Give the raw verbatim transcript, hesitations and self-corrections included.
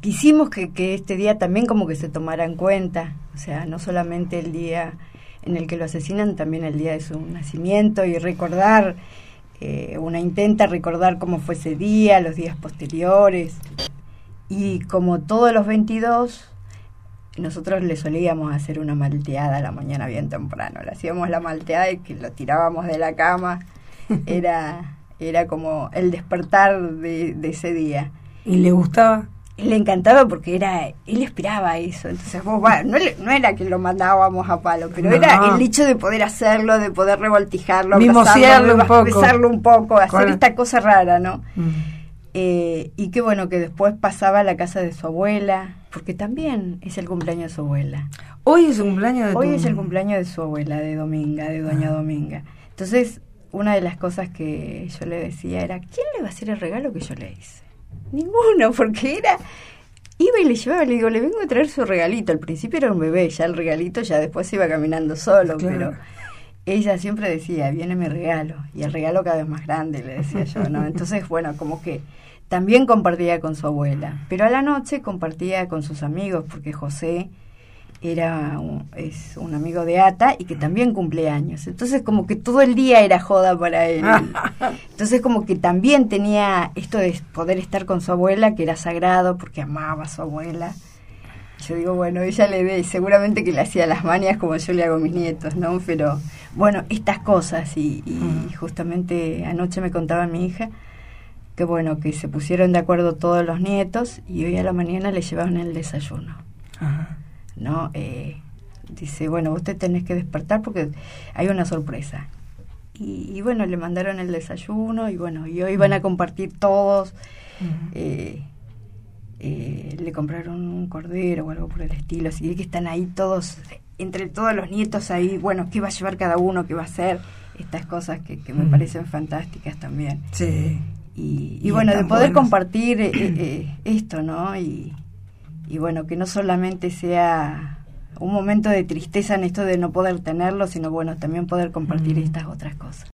quisimos que, que este día también como que se tomara en cuenta, o sea, no solamente el día en el que lo asesinan, también el día de su nacimiento, y recordar, eh, una intenta recordar cómo fue ese día, los días posteriores, y como todos los veintidós, nosotros le solíamos hacer una malteada a la mañana bien temprano, le hacíamos la malteada y que lo tirábamos de la cama, era, era como el despertar de, de ese día. ¿Y le gustaba? Le encantaba porque era, él esperaba eso, entonces vos, bueno, no, le, no era que lo mandábamos a palo, pero no. Era el hecho de poder hacerlo, de poder revoltijarlo, mimosearlo un poco, besarlo un poco, hacer ¿Cuál? Esta cosa rara, ¿no? Mm. Eh, y qué bueno que después pasaba a la casa de su abuela, porque también es el cumpleaños de su abuela. Hoy es el cumpleaños de Hoy tu... es el cumpleaños de su abuela, de Dominga, de doña ah. Dominga. Entonces, una de las cosas que yo le decía era, ¿quién le va a hacer el regalo que yo le hice? Ninguno, porque era... Iba y le llevaba, le digo, le vengo a traer su regalito. Al principio era un bebé, ya el regalito ya después iba caminando solo, claro. Pero ella siempre decía, viene mi regalo, y el regalo cada vez más grande, le decía yo, ¿no? Entonces, bueno, como que también compartía con su abuela, pero a la noche compartía con sus amigos, porque José era un, es un amigo de Ata y que también cumple años, entonces como que todo el día era joda para él, entonces como que también tenía esto de poder estar con su abuela, que era sagrado porque amaba a su abuela. Yo digo, bueno, ella le ve, seguramente que le hacía las manias como yo le hago a mis nietos, ¿no? Pero bueno, estas cosas, y, y mm. justamente anoche me contaba mi hija que bueno, que se pusieron de acuerdo todos los nietos y hoy a la mañana le llevaban el desayuno. Ajá. ¿No? Eh, dice, bueno, vos te tenés que despertar porque hay una sorpresa. Y, y bueno, le mandaron el desayuno y bueno, y hoy van a compartir todos. Uh-huh. eh, eh, le compraron un cordero o algo por el estilo, así que están ahí todos, entre todos los nietos ahí, bueno, ¿qué va a llevar cada uno? ¿Qué va a hacer? Estas cosas que, que me uh-huh. parecen fantásticas también. Sí. Y, y, y bueno, de poder buenos. compartir eh, eh, esto, ¿no? Y Y bueno, que no solamente sea un momento de tristeza en esto de no poder tenerlo, sino bueno, también poder compartir mm. estas otras cosas.